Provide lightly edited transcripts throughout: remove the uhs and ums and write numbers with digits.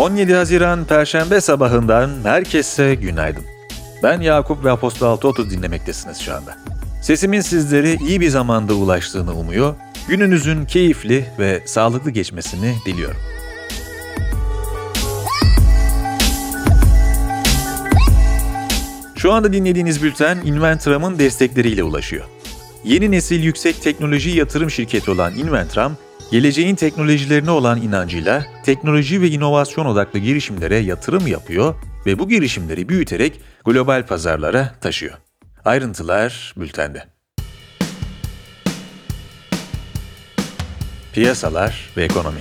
17 Haziran Perşembe sabahından herkese günaydın. Ben Yakup ve Apostol 6.30 dinlemektesiniz şu anda. Sesimin sizlere iyi bir zamanda ulaştığını umuyor, gününüzün keyifli ve sağlıklı geçmesini diliyorum. Şu anda dinlediğiniz bülten Inventram'ın destekleriyle ulaşıyor. Yeni nesil yüksek teknoloji yatırım şirketi olan Inventram, geleceğin teknolojilerine olan inancıyla teknoloji ve inovasyon odaklı girişimlere yatırım yapıyor ve bu girişimleri büyüterek global pazarlara taşıyor. Ayrıntılar bültende. Piyasalar ve ekonomi.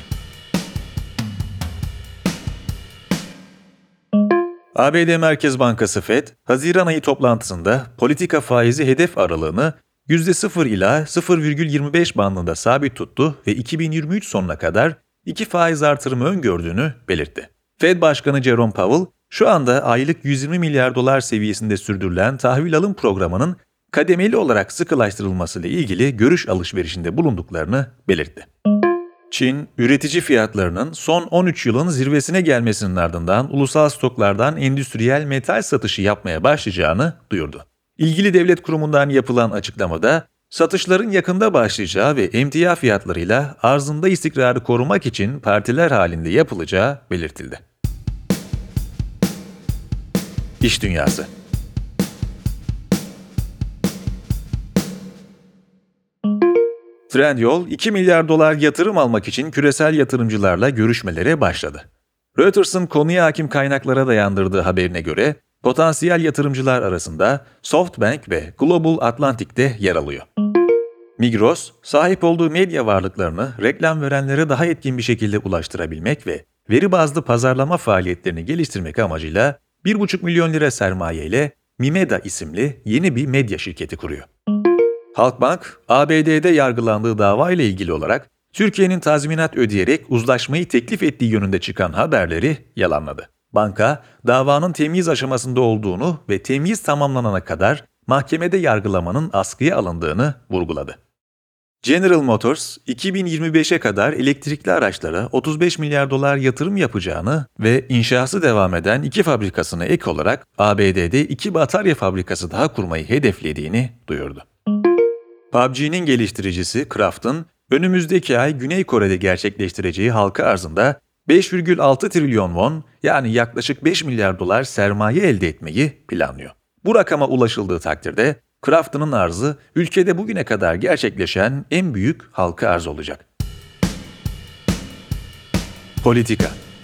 ABD Merkez Bankası Fed, Haziran ayı toplantısında politika faizi hedef aralığını %0 ila 0,25 bandında sabit tuttu ve 2023 sonuna kadar 2 faiz artırımı öngördüğünü belirtti. Fed Başkanı Jerome Powell, şu anda aylık 120 milyar dolar seviyesinde sürdürülen tahvil alım programının kademeli olarak sıkılaştırılması ile ilgili görüş alışverişinde bulunduklarını belirtti. Çin, üretici fiyatlarının son 13 yılın zirvesine gelmesinin ardından ulusal stoklardan endüstriyel metal satışı yapmaya başlayacağını duyurdu. İlgili devlet kurumundan yapılan açıklamada, satışların yakında başlayacağı ve emtia fiyatlarıyla arzında istikrarı korumak için partiler halinde yapılacağı belirtildi. İş Dünyası. Trendyol, 2 milyar dolar yatırım almak için küresel yatırımcılarla görüşmelere başladı. Reuters'ın konuya hakim kaynaklara dayandırdığı haberine göre, potansiyel yatırımcılar arasında SoftBank ve Global Atlantic'te yer alıyor. Migros, sahip olduğu medya varlıklarını reklam verenlere daha etkin bir şekilde ulaştırabilmek ve veri bazlı pazarlama faaliyetlerini geliştirmek amacıyla 1,5 milyon lira sermaye ile Mimeda isimli yeni bir medya şirketi kuruyor. Halkbank, ABD'de yargılandığı dava ile ilgili olarak Türkiye'nin tazminat ödeyerek uzlaşmayı teklif ettiği yönünde çıkan haberleri yalanladı. Banka, davanın temyiz aşamasında olduğunu ve temyiz tamamlanana kadar mahkemede yargılamanın askıya alındığını vurguladı. General Motors, 2025'e kadar elektrikli araçlara 35 milyar dolar yatırım yapacağını ve inşası devam eden 2 fabrikasına ek olarak ABD'de 2 batarya fabrikası daha kurmayı hedeflediğini duyurdu. PUBG'nin geliştiricisi Craft'ın önümüzdeki ay Güney Kore'de gerçekleştireceği halka arzında 5,6 trilyon won yani yaklaşık 5 milyar dolar sermaye elde etmeyi planlıyor. Bu rakama ulaşıldığı takdirde Craft'ın arzı ülkede bugüne kadar gerçekleşen en büyük halka arz olacak. Politika.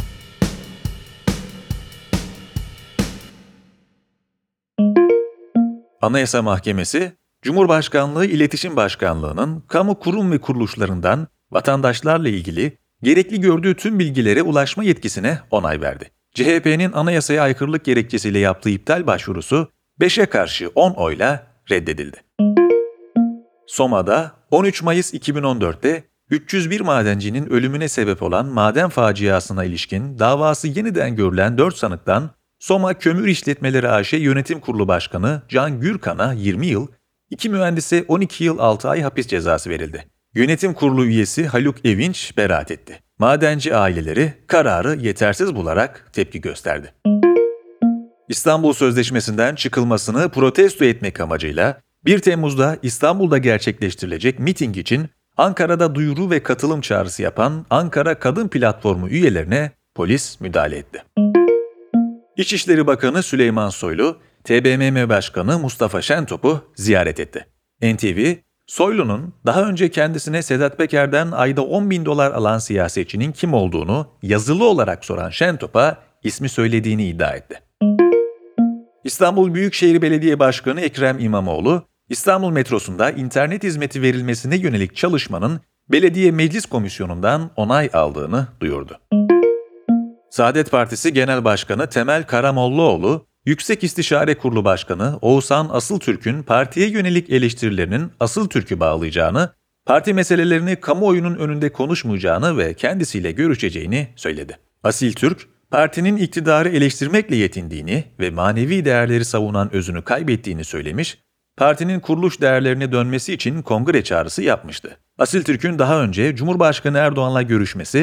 Anayasa Mahkemesi, Cumhurbaşkanlığı İletişim Başkanlığı'nın kamu kurum ve kuruluşlarından vatandaşlarla ilgili gerekli gördüğü tüm bilgilere ulaşma yetkisine onay verdi. CHP'nin anayasaya aykırılık gerekçesiyle yaptığı iptal başvurusu 5'e karşı 10 oyla reddedildi. Soma'da 13 Mayıs 2014'te 301 madencinin ölümüne sebep olan maden faciasına ilişkin davası yeniden görülen 4 sanıktan Soma Kömür İşletmeleri AŞ Yönetim Kurulu Başkanı Can Gürkan'a 20 yıl, 2 mühendise 12 yıl 6 ay hapis cezası verildi. Yönetim Kurulu üyesi Haluk Evinç beraat etti. Madenci aileleri kararı yetersiz bularak tepki gösterdi. İstanbul Sözleşmesi'nden çıkılmasını protesto etmek amacıyla 1 Temmuz'da İstanbul'da gerçekleştirilecek miting için Ankara'da duyuru ve katılım çağrısı yapan Ankara Kadın Platformu üyelerine polis müdahale etti. İçişleri Bakanı Süleyman Soylu, TBMM Başkanı Mustafa Şentop'u ziyaret etti. NTV, Soylu'nun daha önce kendisine Sedat Peker'den ayda 10 bin dolar alan siyasetçinin kim olduğunu yazılı olarak soran Şentop'a ismi söylediğini iddia etti. İstanbul Büyükşehir Belediye Başkanı Ekrem İmamoğlu, İstanbul metrosunda internet hizmeti verilmesine yönelik çalışmanın Belediye Meclis Komisyonu'ndan onay aldığını duyurdu. Saadet Partisi Genel Başkanı Temel Karamollaoğlu, Yüksek İstişare Kurulu Başkanı Oğuzhan Asıltürk'ün partiye yönelik eleştirilerinin Asıltürk'ü bağlayacağını, parti meselelerini kamuoyunun önünde konuşmayacağını ve kendisiyle görüşeceğini söyledi. Asıltürk, partinin iktidarı eleştirmekle yetindiğini ve manevi değerleri savunan özünü kaybettiğini söylemiş, partinin kuruluş değerlerine dönmesi için kongre çağrısı yapmıştı. Asıltürk'ün daha önce Cumhurbaşkanı Erdoğan'la görüşmesi,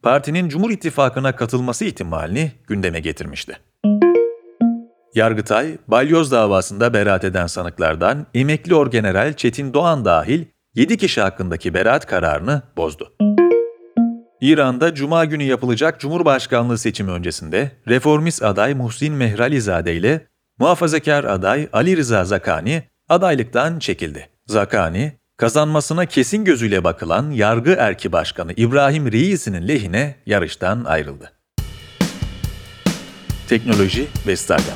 partinin Cumhur İttifakı'na katılması ihtimalini gündeme getirmişti. Yargıtay, balyoz davasında beraat eden sanıklardan emekli orgeneral Çetin Doğan dahil 7 kişi hakkındaki beraat kararını bozdu. İran'da Cuma günü yapılacak Cumhurbaşkanlığı seçimi öncesinde reformist aday Muhsin Mehralizade ile muhafazakar aday Ali Rıza Zakani adaylıktan çekildi. Zakani, kazanmasına kesin gözüyle bakılan yargı erki başkanı İbrahim Reis'inin lehine yarıştan ayrıldı. Teknoloji ve Startup.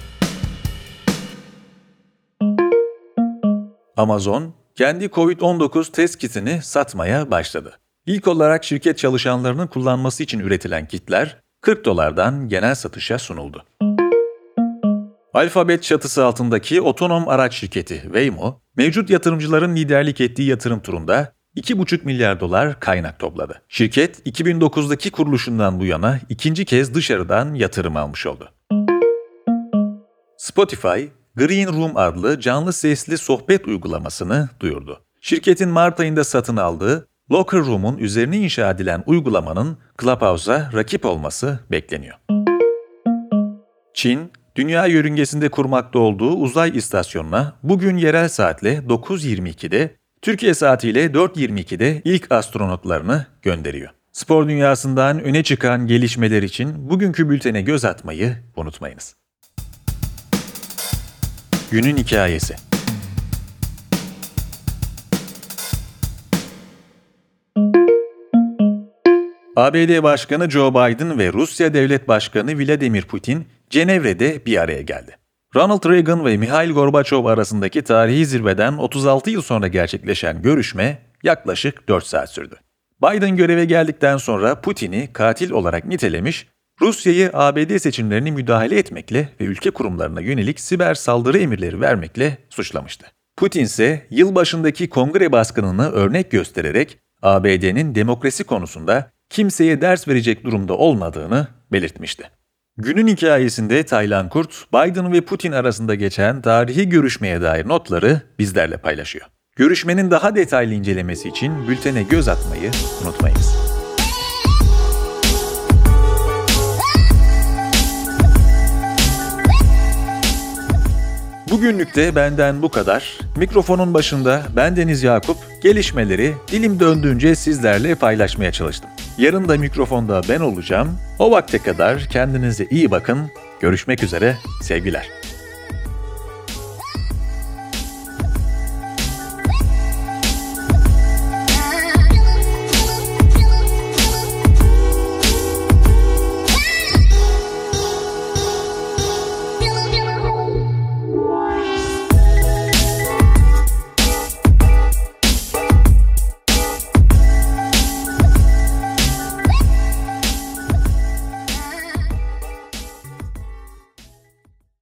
Amazon, kendi COVID-19 test kitini satmaya başladı. İlk olarak şirket çalışanlarının kullanması için üretilen kitler $40'dan genel satışa sunuldu. Alphabet çatısı altındaki otonom araç şirketi Waymo, mevcut yatırımcıların liderlik ettiği yatırım turunda $2,5 milyar kaynak topladı. Şirket, 2009'daki kuruluşundan bu yana ikinci kez dışarıdan yatırım almış oldu. Spotify, Green Room adlı canlı sesli sohbet uygulamasını duyurdu. Şirketin Mart ayında satın aldığı Locker Room'un üzerine inşa edilen uygulamanın Clubhouse'a rakip olması bekleniyor. Çin, dünya yörüngesinde kurmakta olduğu uzay istasyonuna bugün yerel saatle 9:22'de, Türkiye saatiyle 4:22'de ilk astronotlarını gönderiyor. Spor dünyasından öne çıkan gelişmeler için bugünkü bültene göz atmayı unutmayınız. Günün hikayesi. ABD Başkanı Joe Biden ve Rusya Devlet Başkanı Vladimir Putin Cenevre'de bir araya geldi. Ronald Reagan ve Mikhail Gorbaçov arasındaki tarihi zirveden 36 yıl sonra gerçekleşen görüşme yaklaşık 4 saat sürdü. Biden göreve geldikten sonra Putin'i katil olarak nitelemiş, Rusya'yı ABD seçimlerine müdahale etmekle ve ülke kurumlarına yönelik siber saldırı emirleri vermekle suçlamıştı. Putin ise yılbaşındaki kongre baskınını örnek göstererek ABD'nin demokrasi konusunda kimseye ders verecek durumda olmadığını belirtmişti. Günün hikayesinde Taylan Kurt, Biden ve Putin arasında geçen tarihi görüşmeye dair notları bizlerle paylaşıyor. Görüşmenin daha detaylı incelemesi için bültene göz atmayı unutmayınız. Bugünlük de benden bu kadar. Mikrofonun başında ben Deniz Yakup, gelişmeleri dilim döndüğünce sizlerle paylaşmaya çalıştım. Yarın da mikrofonda ben olacağım. O vakte kadar kendinize iyi bakın. Görüşmek üzere, sevgiler.